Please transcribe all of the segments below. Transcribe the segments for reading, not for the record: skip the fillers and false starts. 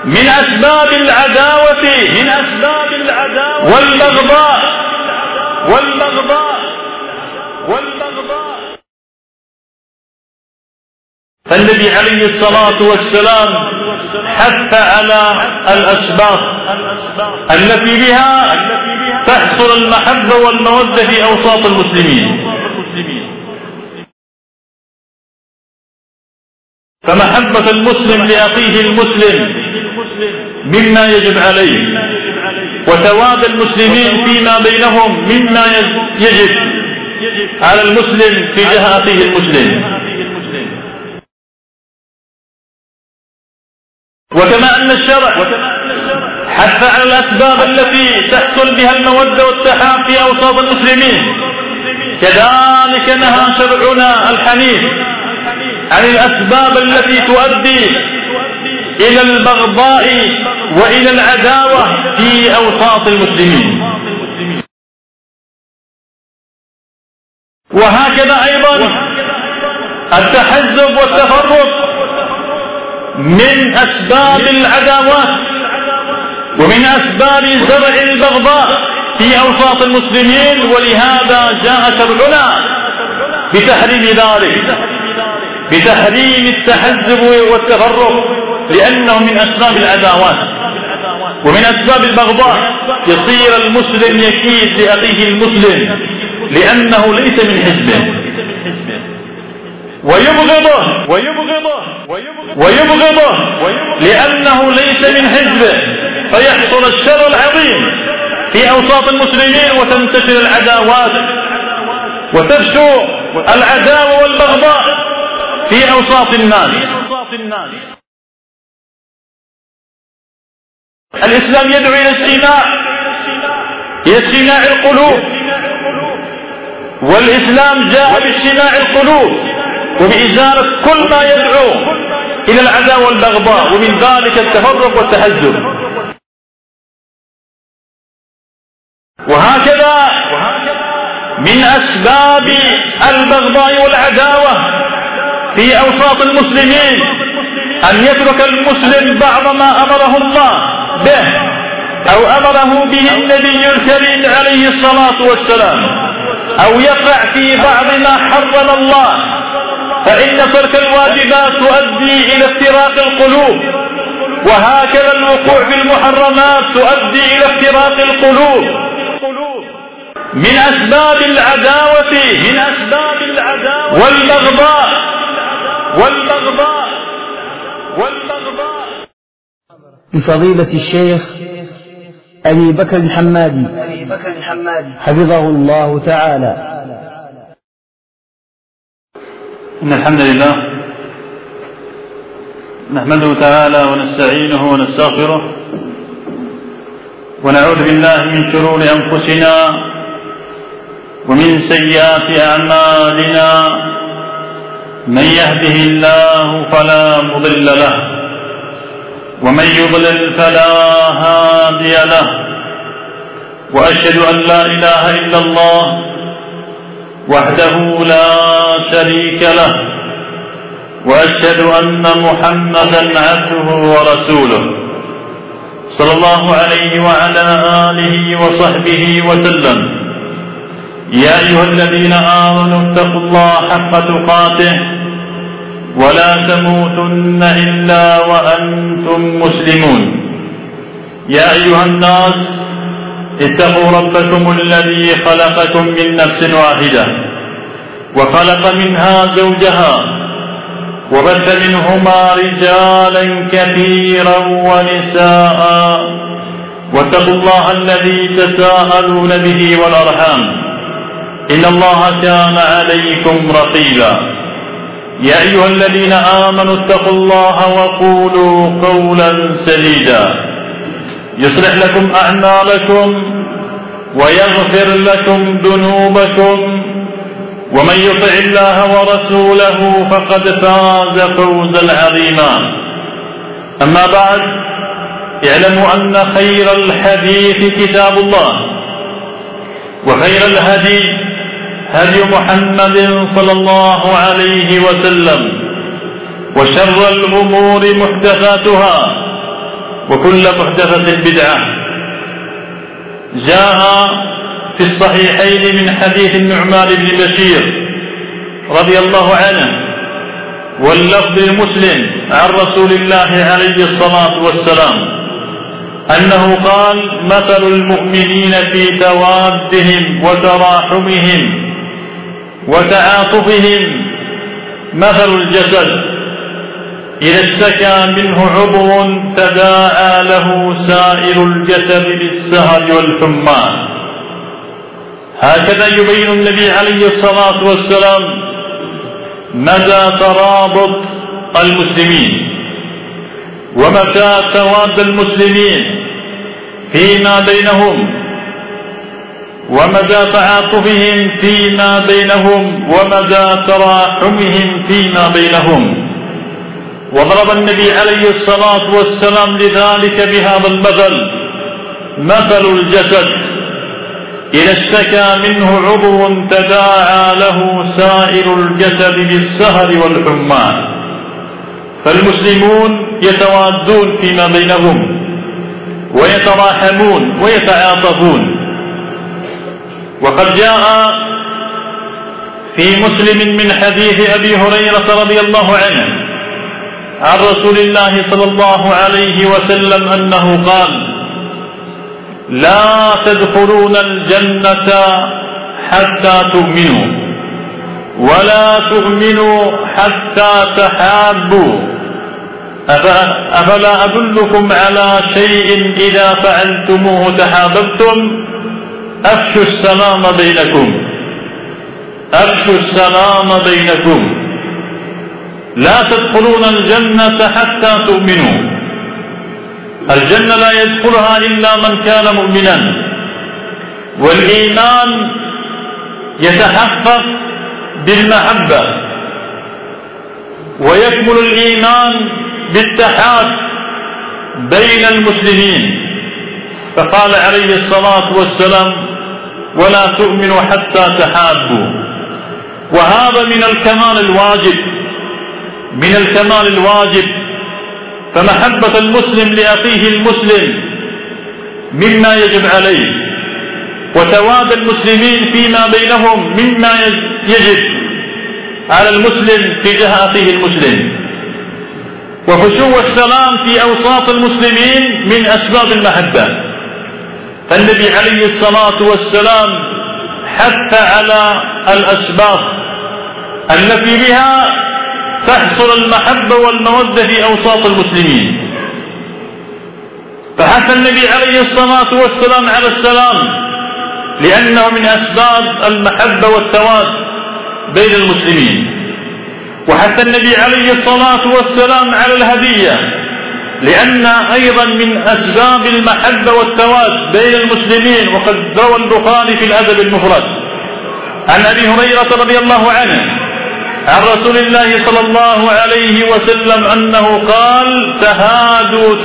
من أسباب العداوة والبغضاء فالنبي عليه الصلاة والسلام حث على الأسباب التي بها تحصل المحبة والمودة في أوساط المسلمين. فمحبة المسلم لأخيه المسلم مما يجب عليه، وتواد المسلمين فيما بينهم مما يجب على المسلم تجاه أخيه المسلم. وكما أن الشرع حث على الأسباب التي تحصل بها المودة والتحاب في أوساط المسلمين، كذلك نهى شرعنا الحنيف عن الأسباب التي تؤدي إلى البغضاء وإلى العداوة في أوساط المسلمين. وهكذا أيضا التحزب والتفرق من أسباب العداوات ومن أسباب زرع البغضاء في أوساط المسلمين، ولهذا جاء شرعنا بتحريم ذلك، بتحريم التحزب والتفرق، لأنه من أسباب العداوات ومن أسباب البغضاء. يصير المسلم يكيد لأخيه المسلم لأنه ليس من حزبه، ويبغضه لأنه ليس من حزبه، فيحصل الشر العظيم في أوساط المسلمين وتنتشر العداوات وتفشو العداوة والبغضاء في أوساط الناس. الإسلام يدعو إلى اجتماع القلوب، والإسلام جاء باجتماع القلوب وبإزالة كل ما يدعو إلى العداوة والبغضاء، ومن ذلك التفرق والتحزب. وهكذا من أسباب البغضاء والعداوة في أوساط المسلمين أن يترك المسلم بعض ما أمره الله به أو أمره به النبي الكريم عليه الصلاة والسلام، أو يقع في بعض ما حرم الله، فإن ترك الواجبات تؤدي إلى افتراق القلوب، وهكذا الوقوع في المحرمات تؤدي إلى افتراق القلوب. من أسباب العداوة والبغضاء بفضيلة الشيخ أبي بكر الحمادي حفظه الله تعالى. إن الحمد لله نحمده تعالى ونستعينه ونستغفره، ونعوذ بالله من شرور أنفسنا ومن سيئات أعمالنا. من يهده الله فلا مضل له، ومن يضلل فلا هادي له، وأشهد أن لا إله إلا الله وحده لا شريك له، وأشهد أن محمدا عبده ورسوله صلى الله عليه وعلى آله وصحبه وسلم. يا أيها الذين آمنوا اتقوا الله حق تقاته ولا تموتن إلا وأنتم مسلمون. يا أيها الناس اتقوا ربكم الذي خلقكم من نفس واحدة وخلق منها زوجها وبث منهما رجالا كثيرا ونساء، واتقوا الله الذي تساءلون به والأرحام إن الله كان عليكم رقيبا. يا أيها الذين آمنوا اتقوا الله وقولوا قولا سديدا يصلح لكم أعمالكم ويغفر لكم ذنوبكم، ومن يطع الله ورسوله فقد فاز فوزا عظيما. أما بعد، اعلموا أن خير الحديث كتاب الله، وخير الهدي هدي محمد صلى الله عليه وسلم، وشر الأمور محدثاتها، وكل محدثة بدعة. جاء في الصحيحين من حديث النعمان بن بشير رضي الله عنه واللفظ المسلم عن رسول الله عليه الصلاة والسلام أنه قال: مثل المؤمنين في توادهم وتراحمهم وتعاطفهم مثل الجسد إذا اشتكى منه عضو تداعى له سائر الجسد بالسهر والحمى. هكذا يبين النبي عليه الصلاة والسلام مدى ترابط المسلمين ومتى تواد المسلمين فيما بينهم ومدى تعاطفهم فيما بينهم ومدى تراحمهم فيما بينهم. وضرب النبي عليه الصلاة والسلام لذلك بهذا المثل: مثل الجسد إذا اشتكى منه عضو تداعى له سائر الجسد بالسهر والحمى. فالمسلمون يتوادون فيما بينهم ويتراحمون ويتعاطفون. وقد جاء في مسلم من حديث أبي هريرة رضي الله عنه عن رسول الله صلى الله عليه وسلم أنه قال: لا تدخلون الجنة حتى تؤمنوا ولا تؤمنوا حتى تحابوا أفلا أدلكم على شيء إذا فعلتموه تحاببتم؟ أفشوا السلام بينكم أفشوا السلام بينكم. لا تدخلون الجنة حتى تؤمنوا. الجنة لا يدخلها إلا من كان مؤمنا، والإيمان يتحقق بالمحبة، ويكمل الإيمان بالتحاب بين المسلمين. فقال عليه الصلاة والسلام: ولا تؤمنوا حتى تحابوا. وهذا من الكمال الواجب فمحبة المسلم لأخيه المسلم مما يجب عليه، وتواد المسلمين فيما بينهم مما يجب على المسلم تجاه أخيه المسلم. وفشو السلام في أوساط المسلمين من أسباب المحبة. فالنبي عليه الصلاة والسلام حث على الأسباب التي بها تحصل المحبة والمودة في أوساط المسلمين. فحث النبي عليه الصلاة والسلام على السلام لأنه من أسباب المحبة والتواد بين المسلمين. وحث النبي عليه الصلاة والسلام على الهدية لأن أيضا من أسباب المحبة والتواد بين المسلمين. وقد روى البخاري في الأدب المفرد عن أبي هريرة رضي الله عنه عن رسول الله صلى الله عليه وسلم أنه قال: تهادوا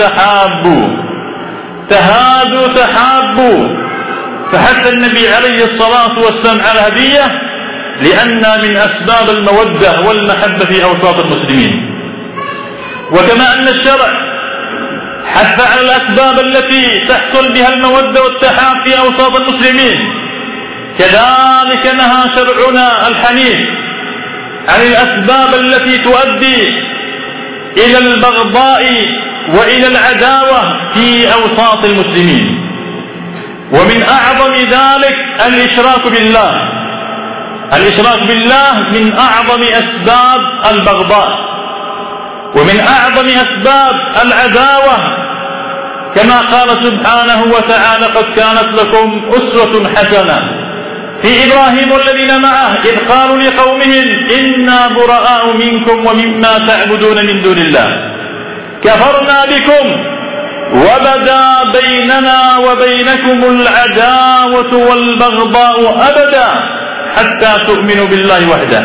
تحابوا. فحث النبي عليه الصلاة والسلام على الهدية لأنها من أسباب المودة والمحبة في أوساط المسلمين. وكما أن الشرع حث على الأسباب التي تحصل بها المودة والتحاب في أوساط المسلمين، كذلك نهى شرعنا الحنيف عن الأسباب التي تؤدي إلى البغضاء وإلى العداوة في أوساط المسلمين. ومن أعظم ذلك الإشراك بالله. الإشراك بالله من أعظم أسباب البغضاء ومن أعظم أسباب العداوة، كما قال سبحانه وتعالى: قد كانت لكم أسوة حسنة في إبراهيم والذين معه إذ قالوا لقومهم إنا براء منكم ومما تعبدون من دون الله كفرنا بكم وبدا بيننا وبينكم العداوة والبغضاء أبدا حتى تؤمنوا بالله وحده.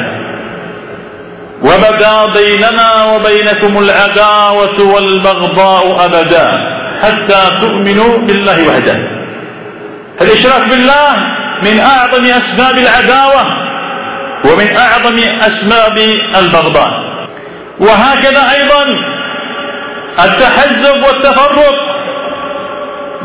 وبدا بيننا وبينكم العداوة والبغضاء أبدا حتى تؤمنوا بالله وحده. الإشراك بالله من أعظم أسباب العداوة ومن أعظم أسباب البغضاء. وهكذا أيضا التحزب والتفرق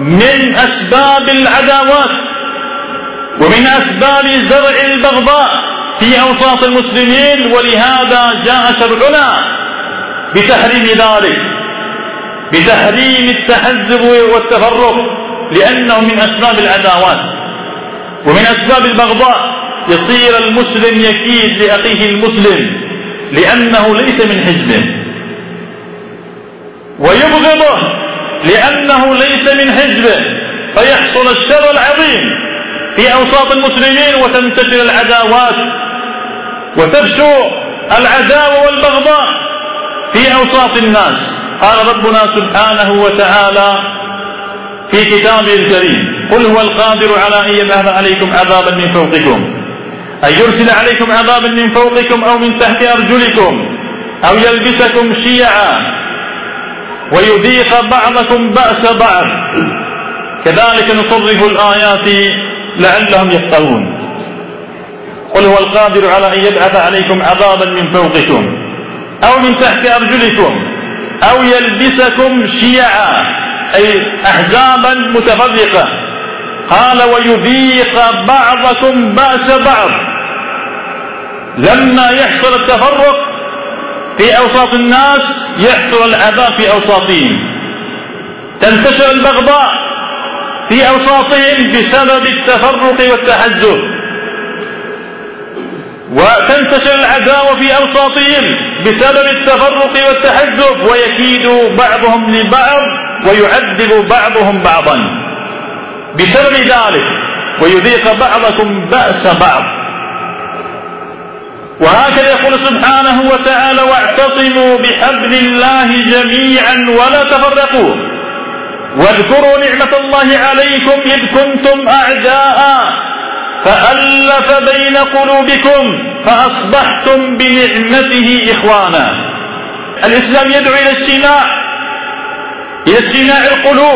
من أسباب العداوات ومن أسباب زرع البغضاء في أوساط المسلمين، ولهذا جاء شرعنا بتحريم ذلك، بتحريم التحزب والتفرق، لأنه من أسباب العداوات ومن أسباب البغضاء. يصير المسلم يكيد لأخيه المسلم لأنه ليس من حزبه، ويبغضه لأنه ليس من حزبه، فيحصل الشر العظيم في أوساط المسلمين وتنتشر العداوات وتفشو العداوة والبغضاء في أوساط الناس. قال ربنا سبحانه وتعالى في كتابه الكريم: قل هو القادر على أن يبعث عليكم عذابا من فوقكم، أن يرسل عليكم عذابا من فوقكم أو من تحت أرجلكم أو يلبسكم شيعا ويذيق بعضكم بأس بعض، كذلك نصرف الآيات لعلهم يفقهون. قل هو القادر على أن يبعث عليكم عذابا من فوقكم أو من تحت أرجلكم أو يلبسكم شيعا، أي أحزابا متفرقة. قال: ويذيق بعضكم بأس بعض. لما يحصل التفرق في أوساط الناس يحصل العذاب في أوساطهم، تنتشر البغضاء في أوساطهم بسبب التفرق والتحزب، وتنتشر العداوة في أوساطهم بسبب التفرق والتحزب، ويكيد بعضهم لبعض ويعذب بعضهم بعضا بسبب ذلك، ويذيق بعضكم بأس بعض. وهكذا يقول سبحانه وتعالى: واعتصموا بحبل الله جميعا ولا تفرقوا واذكروا نعمة الله عليكم إذ كنتم أعداء فألف بين قلوبكم فأصبحتم بنعمته إخوانا. الإسلام يدعو إلى اجتماع القلوب،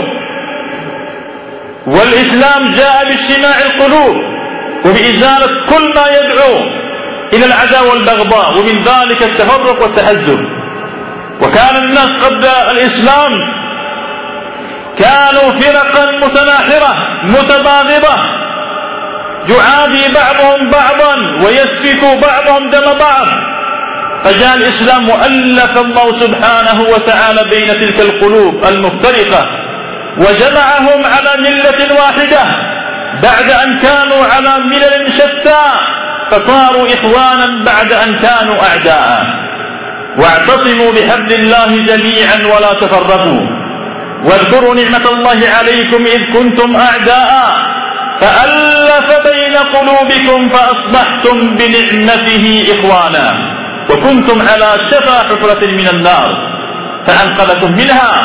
والإسلام جاء باجتماع القلوب وبإزالة كل ما يدعو إلى العداوة والبغضاء، ومن ذلك التفرق والتحزب. وكان الناس قبل الإسلام كانوا فرقا متناحرة متباغضة، يعادي بعضهم بعضا ويسفك بعضهم دم بعض، فجاء الإسلام وألف الله سبحانه وتعالى بين تلك القلوب المفترقة وجمعهم على ملة واحدة بعد أن كانوا على ملل شتى، فصاروا إخوانا بعد أن كانوا أعداء. واعتصموا بحبل الله جميعا ولا تفرقوا واذكروا نعمة الله عليكم إذ كنتم أعداء فألف بين قلوبكم فأصبحتم بنعمته إخوانا وكنتم على شفا حفرة من النار فأنقذكم منها.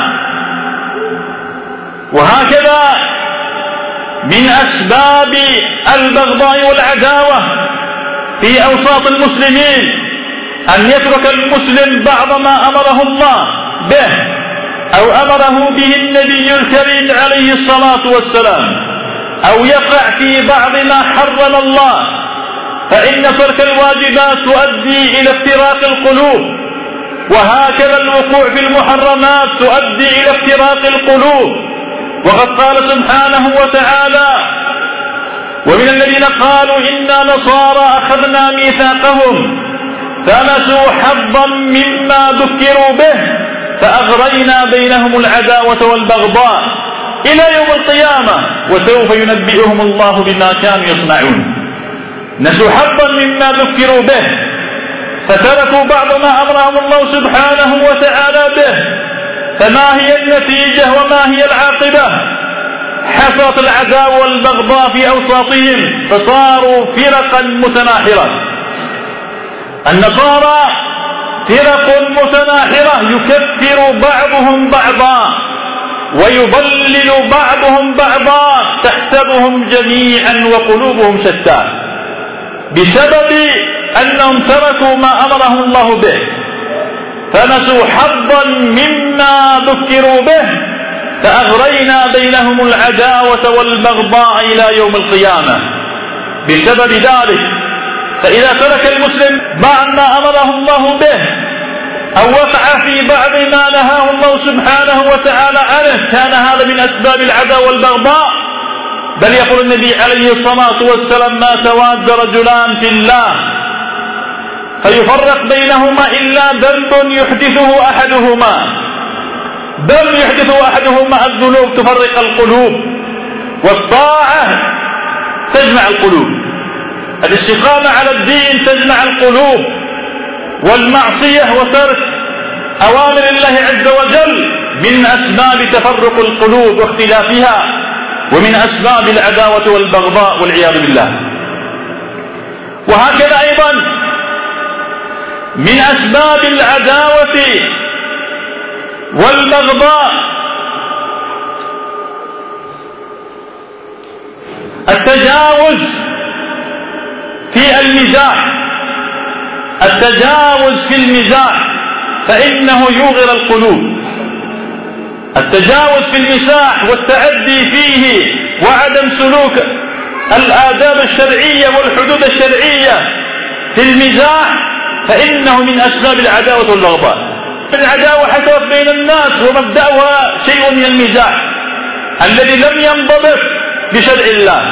وهكذا من أسباب البغضاء والعداوة في أوساط المسلمين أن يترك المسلم بعض ما أمره الله به أو أمره به النبي الكريم عليه الصلاة والسلام، أو يقع في بعض ما حرم الله، فإن ترك الواجبات تؤدي إلى افتراق القلوب، وهكذا الوقوع في المحرمات تؤدي إلى افتراق القلوب. وقد قال سبحانه وتعالى: ومن الذين قالوا إنا نصارى أخذنا ميثاقهم فنسوا حظا مما ذكروا به فأغرينا بينهم العداوة والبغضاء إلى يوم القيامة وسوف ينبئهم الله بما كانوا يصنعون. نسوا حظا مما ذكروا به فتركوا بعض ما أمرهم الله سبحانه وتعالى به، فما هي النتيجة وما هي العاقبة؟ حصلت العداوة والبغضاء في أوساطهم فصاروا فرقا متناحرة. النصارى فرق متناحرة يكفر بعضهم بعضا ويضلل بعضهم بعضا، تحسبهم جميعا وقلوبهم شتى بسبب أنهم تركوا ما أمرهم الله به فنسوا حظا مما ذكروا به فأغرينا بينهم العداوة والبغضاء إلى يوم القيامة بسبب ذلك. فإذا ترك المسلم بعض ما أمره الله به أو وقع في بعض ما نهاه الله سبحانه وتعالى عنه كان هذا من أسباب العداوة والبغضاء. بل يقول النبي عليه الصلاة والسلام: ما تواد رجلان في الله فيفرق بينهما إلا ذنب يحدثه أحدهما الذنوب تفرق القلوب، والطاعة تجمع القلوب، الاستقامة على الدين تجمع القلوب، والمعصية وترك أوامر الله عز وجل من أسباب تفرق القلوب واختلافها، ومن أسباب العداوة والبغضاء والعياذ بالله. وهكذا أيضا من أسباب العداوة والبغضاء التجاوز في المزاح، فإنه يوغر القلوب. التجاوز في المزاح والتعدي فيه وعدم سلوك الآداب الشرعية والحدود الشرعية في المزاح فإنه من أسباب العداوة والبغضاء. العداوة حصلت بين الناس ومبدأها شيء من المزاح الذي لم ينضبط بشرع الله،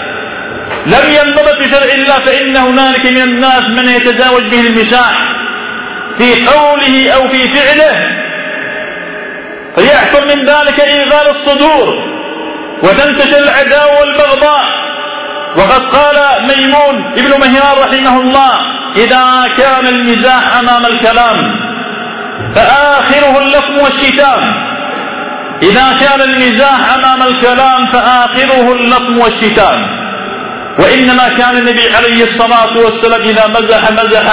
فإن هنالك من الناس من يتزاوج به المزاح في قوله أو في فعله، فيحصل من ذلك إيغال الصدور وتنتشر العداوة والبغضاء. وقد قال ميمون ابن مهران رحمه الله: إذا كان المزاح أمام الكلام فآخره اللطم والشتام. وإنما كان النبي عليه الصلاة والسلام إذا مزح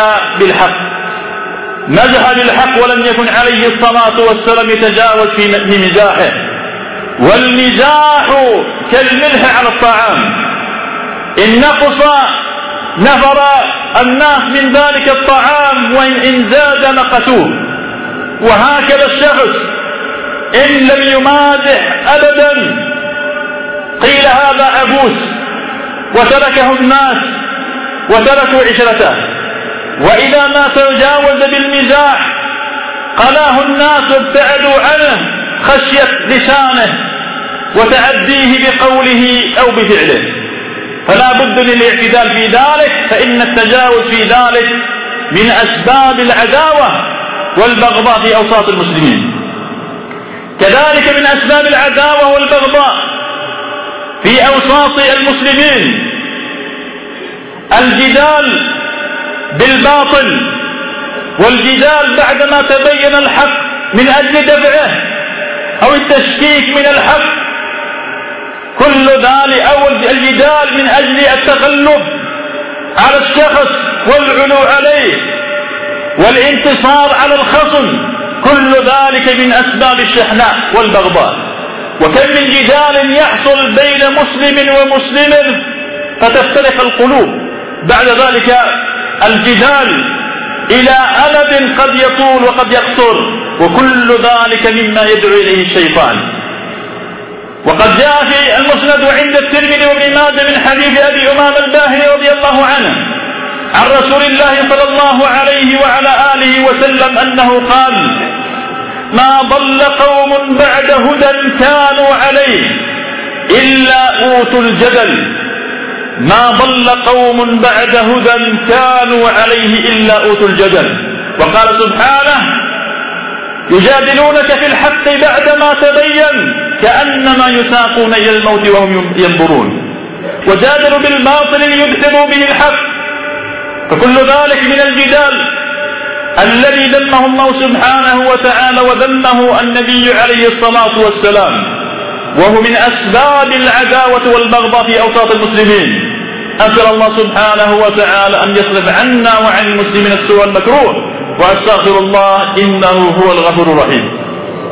بالحق ولم يكن عليه الصلاة والسلام يتجاوز في مزاحه. والمزاح كالملح على الطعام، إن نقص نفر الناس من ذلك الطعام، وإن زاد نقصوه. وهكذا الشخص إن لم يمازح أبدا قيل هذا عبوس، وتركه الناس وتركوا عشرته. وإذا ما تجاوز بالمزاح قلاه الناس وابتعدوا عنه خشية لسانه وتعديه بقوله أو بفعله. فلا بد للاعتدال في ذلك، فإن التجاوز في ذلك من أسباب العداوة والبغضاء في أوساط المسلمين. كذلك من أسباب العداوة والبغضاء في أوساط المسلمين الجدال بالباطل، والجدال بعدما تبين الحق من أجل دفعه أو التشكيك من الحق، كل ذلك، أو الجدال من أجل التغلب على الشخص والعلو عليه والانتصار على الخصم، كل ذلك من أسباب الشحناء والبغضاء. وكم من جدال يحصل بين مسلم ومسلم فتفترق القلوب بعد ذلك الجدال إلى أمد قد يطول وقد يقصر، وكل ذلك مما يدعو إليه الشيطان. وقد جاء في المسند عند الترمذي وابن ماجه من حديث أبي أمامة الباهلي رضي الله عنه عن رسول الله صلى الله عليه وعلى آله وسلم أنه قال: ما ضل قوم بعد هدى كانوا عليه إلا أوتوا الجدل. ما ضل قوم بعد هدى كانوا عليه إلا أوتوا الجدل. وقال سبحانه: يجادلونك في الحق بعدما تبين كأنما يساقون إلى الموت وهم ينظرون، وجادلوا بالباطل ليدحضوا به الحق. فكل ذلك من الجدال الذي ذمه الله سبحانه وتعالى وذمه النبي عليه الصلاة والسلام، وهو من أسباب العداوة والبغضاء في أوساط المسلمين. أسأل الله سبحانه وتعالى أن يصرف عنا وعن المسلمين السوء والمكروه، وأستغفر الله إنه هو الغفور الرحيم.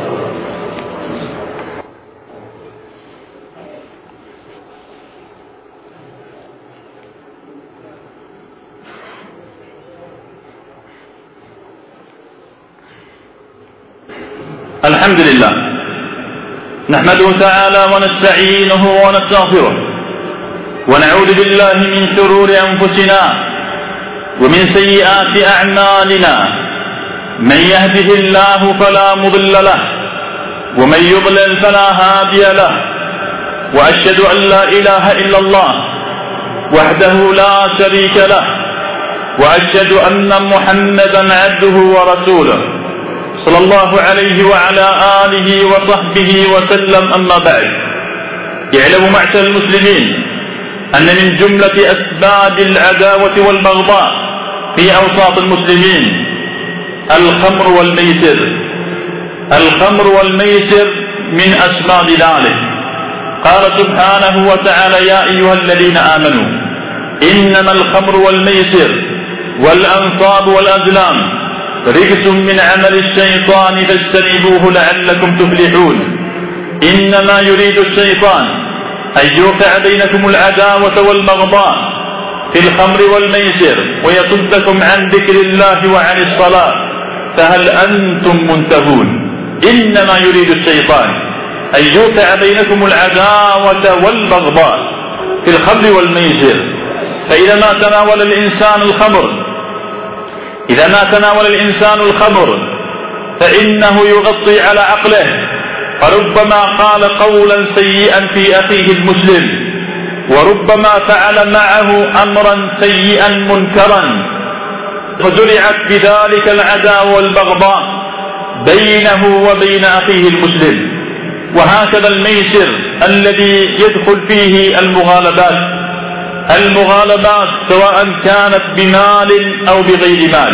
الحمد لله، نحمده تعالى ونستعينه ونستغفره، ونعوذ بالله من شرور أنفسنا ومن سيئات أعمالنا، من يهده الله فلا مضل له ومن يضلل فلا هادي له، وأشهد أن لا إله إلا الله وحده لا شريك له، وأشهد أن محمدا عبده ورسوله صلى الله عليه وعلى آله وصحبه وسلم. أما بعد، اعلموا معشر المسلمين أن من جملة أسباب العداوة والبغضاء في أوساط المسلمين الخمر والميسر. الخمر والميسر من أسباب ذلك. قال سبحانه وتعالى: يا أيها الذين آمنوا إنما الخمر والميسر والأنصاب والأزلام رجس من عمل الشيطان فاجتنبوه لعلكم تفلحون. إنما يريد الشيطان أن يوقع بينكم العداوة والبغضاء في الخمر والميسر ويصدكم عن ذكر الله وعن الصلاة، فهل أنتم منتهون؟ إنما يريد الشيطان أن يوقع بينكم العداوة والبغضاء في الخمر والميسر. فإذا ما تناول الإنسان الخمر فإنه يغطي على عقله، فربما قال قولا سيئا في أخيه المسلم، وربما فعل معه أمرا سيئا منكرا، فزرعت بذلك العداوة والبغضاء بينه وبين أخيه المسلم. وهكذا الميسر الذي يدخل فيه المغالبات سواء كانت بمال أو بغير مال.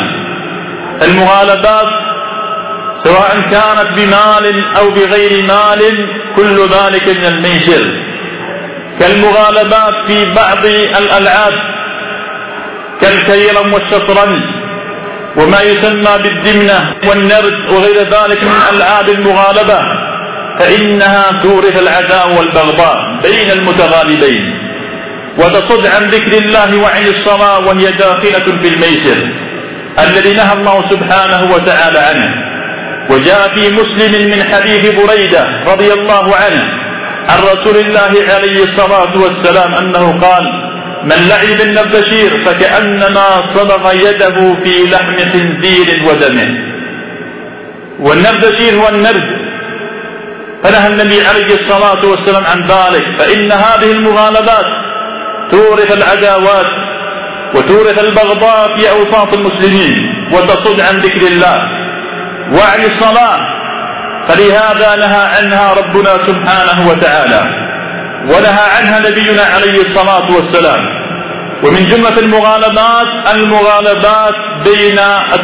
سواء كانت بمال أو بغير مال كل ذلك من الميسر، كالمغالبات في بعض الألعاب كالكيرم والشطرنج وما يسمى بالدمنة والنرد وغير ذلك من ألعاب المغالبة، فإنها تورث العداوة والبغضاء بين المتغالبين وتصد عن ذكر الله وعن الصلاة، وهي داخلة في الميسر الذي نهى الله سبحانه وتعالى عنه. وجاء في مسلم من حديث بريدة رضي الله عنه عن رسول الله عليه الصلاة والسلام أنه قال: من لعب بالنبشير فكأنما صبغ يده في لحم خنزير ودمه. والنبشير هو النرد، فنهى النبي عليه الصلاة والسلام عن ذلك، فإن هذه المغالبات تورث العداوات وتورث البغضاء في أوساط المسلمين وتصد عن ذكر الله وعن الصلاة، فلهذا نهى عنها ربنا سبحانه وتعالى ونهى عنها نبينا عليه الصلاة والسلام. ومن جملة المغالبات بين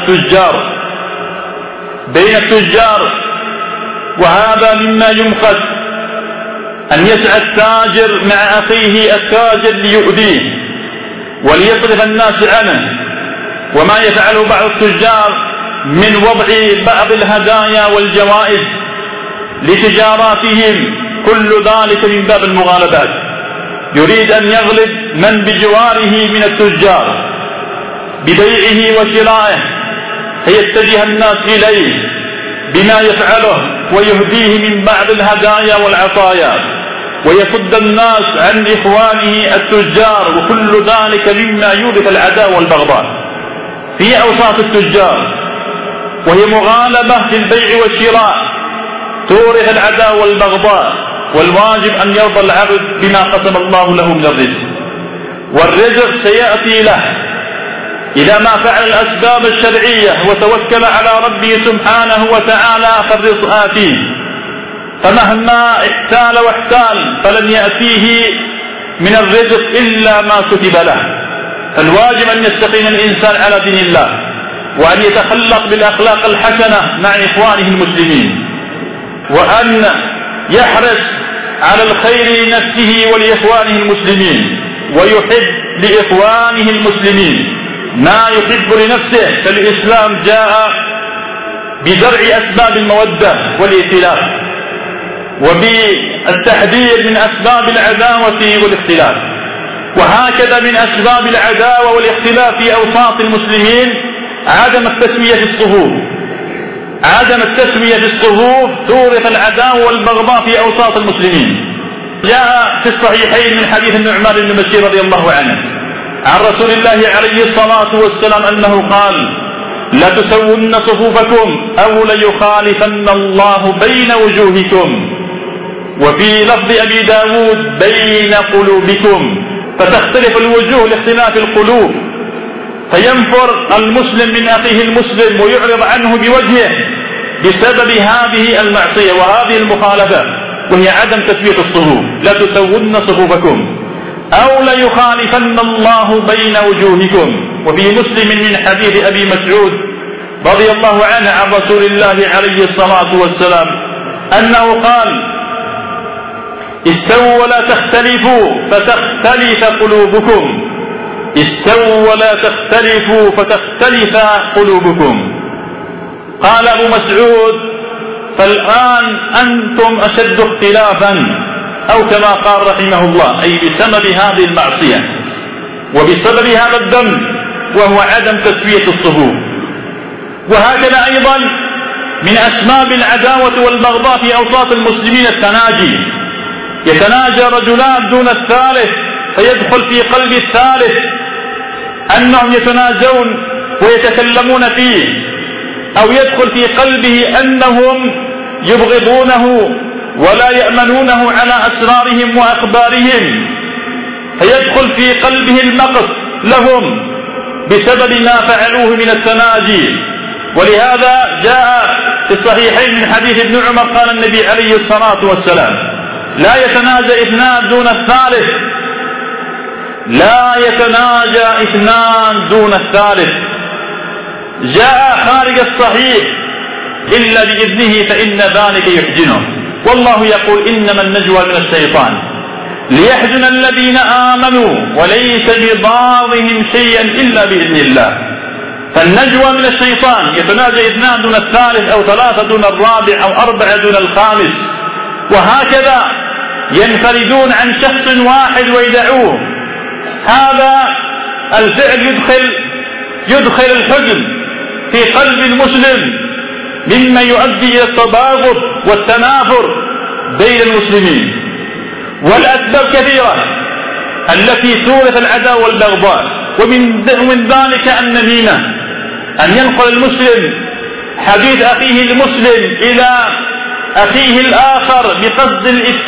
التجار، وهذا مما يمقت أن يسعى التاجر مع أخيه التاجر ليؤذيه وليصرف الناس عنه، وما يفعله بعض التجار من وضع بعض الهدايا والجوائز لتجاراتهم، كل ذلك من باب المغالبات. يريد أن يغلب من بجواره من التجار ببيعه وشرائه، فيتجه الناس إليه بما يفعله ويهديه من بعض الهدايا والعطايا ويصد الناس عن إخوانه التجار، وكل ذلك مما يورث العداوة والبغضاء في أوساط التجار، وهي مغالبة في البيع والشراء تورث العداوة والبغضاء. والواجب أن يرضى العبد بما قسم الله له من الرزق، والرزق سيأتي له إذا ما فعل الأسباب الشرعية وتوكل على ربه سبحانه وتعالى، فالرزق آتيه، فمهما احتال واحتال فلن يأتيه من الرزق إلا ما كتب له. فالواجب أن يستقيم الإنسان على دين الله وأن يتخلق بالأخلاق الحسنة مع إخوانه المسلمين، وأن يحرص على الخير لنفسه ولإخوانه المسلمين، ويحب لإخوانه المسلمين ما يحب لنفسه. فالإسلام جاء بزرع أسباب المودة والائتلاف وبالتحذير من أسباب العداوة والاختلاف. وهكذا من أسباب العداوة والاختلاف في أوساط المسلمين عدم التسوية في الصفوف. عدم التسوية في الصفوف تورث العداوة والبغضاء في أوساط المسلمين. جاء في الصحيحين من حديث النعمان بن بشير رضي الله عنه عن رسول الله عليه الصلاة والسلام أنه قال: لتسون صفوفكم أو ليخالفن الله بين وجوهكم. وفي لفظ أبي داود بين قلوبكم، فتختلف الوجوه لاختلاف القلوب، فينفر المسلم من أخيه المسلم ويعرض عنه بوجهه بسبب هذه المعصية وهذه المخالفة، وهي عدم تسوية الصفوف. لتسون صفوفكم أو ليخالفن الله بين وجوهكم. وفي مسلم من حديث أبي مسعود رضي الله عنه عن رسول الله عليه الصلاة والسلام أنه قال: استووا ولا تختلفوا فتختلف قلوبكم، استووا ولا تختلفوا فتختلف قلوبكم. قال أبو مسعود: فالآن أنتم أشد اختلافا، أو كما قال رحمه الله، أي بسبب هذه المعصية وبسبب هذا الذنب، وهو عدم تسوية الصفوف. وهكذا أيضا من أسباب العداوة والبغضاء في أوساط المسلمين التناجي. يتناجى رجلان دون الثالث فيدخل في قلب الثالث أنهم يتناجون ويتكلمون فيه، أو يدخل في قلبه أنهم يبغضونه ولا يأمنونه على أسرارهم وأخبارهم، فيدخل في قلبه المقت لهم بسبب ما فعلوه من التناجي. ولهذا جاء في الصحيحين من حديث ابن عمر قال النبي عليه الصلاة والسلام: لا يتناجى اثنان دون الثالث، لا يتناجى اثنان دون الثالث. جاء خارج الصحيح: إلا بإذنه فإن ذلك يحزنه. والله يقول: إنما النجوى من الشيطان ليحزن الذين آمنوا وليس بضارهم شيئا إلا بإذن الله. فالنجوى من الشيطان، يتناجى اثنان دون الثالث أو ثلاثة دون الرابع أو أربعة دون الخامس، وهكذا ينفردون عن شخص واحد ويدعوه. هذا الفعل يدخل الحزن في قلب المسلم، مما يؤدي إلى التباغض والتنافر بين المسلمين. والأسباب كثيرة التي تورث العداوة والبغضاء، ومن ذلك النميمة، أن ينقل المسلم حديث أخيه المسلم إلى أخيه الآخر بقصد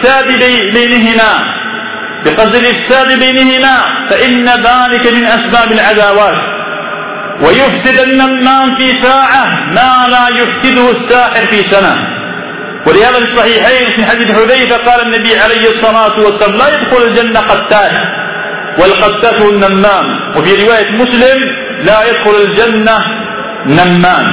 الإفساد بينهما، فإن ذلك من أسباب العداوات. ويفسد النمام في ساعة ما لا يفسده الساحر في سنة. ولهذا في الصحيحين في حديث حذيفة قال النبي عليه الصلاة والسلام: لا يدخل الجنة قتال، والقتال هو النمام. وفي رواية مسلم: لا يدخل الجنة نمام.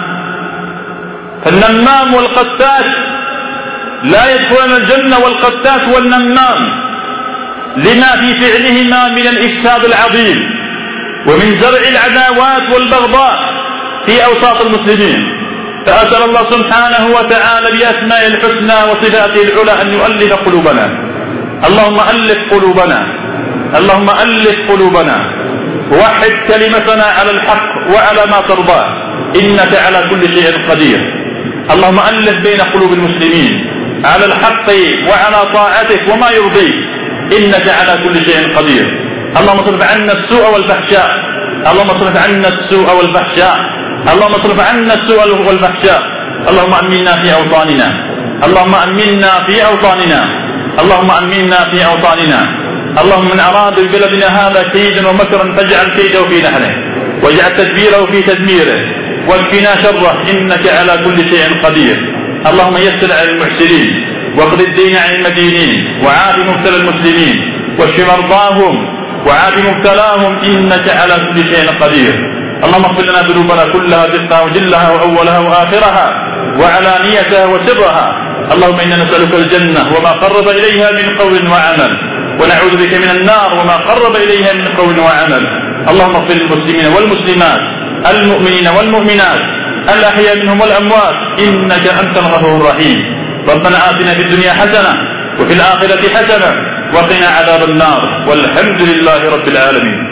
فالنمام والقتال لا يدخلون الجنة، والقتال والنمام لما في فعلهما من الإفساد العظيم ومن زرع العداوات والبغضاء في أوساط المسلمين. فأسأل الله سبحانه وتعالى بأسمائه الحسنى وصفاته العلى أن يؤلف قلوبنا. اللهم ألف قلوبنا، اللهم ألف قلوبنا، ووحد كلمتنا على الحق وعلى ما ترضاه، إنك على كل شيء قدير. اللهم ألف بين قلوب المسلمين على الحق وعلى طاعتك وما يرضيك، إنك على كل شيء قدير. اللهم اصرف عنا السوء والفحشاء، اللهم اصرف عنا السوء والفحشاء، اللهم اصرف عنا السوء والفحشاء. اللهم أمنا في أوطاننا، اللهم أمنا في أوطاننا، اللهم أمنا في أوطاننا. اللهم من أراد ببلدنا هذا كيدا ومكرا فاجعل كيده في نحره، واجعل تدبيره في تدميره، واكفنا شره، إنك على كل شيء قدير. اللهم يسر على المحسنين، واقض الدين عن المدينين، وعاف مبتلى المسلمين، واشف مرضاهم، وعاف مبتلاهم، إنك على كل شيء قدير. اللهم اغفر لنا ذنوبنا كلها دقها وجلها وأولها وآخرها وعلانيتها وسرها. اللهم إنا نسألك الجنة وما قرب إليها من قول وعمل، ونعوذ بك من النار وما قرب إليها من قول وعمل. اللهم اغفر للمسلمين والمسلمات، المؤمنين والمؤمنات، الأحياء منهم والأموات، إنك أنت الغفور الرحيم. ربنا آتنا في الدنيا حسنة وفي الآخرة حسنة وقنا عذاب النار، والحمد لله رب العالمين.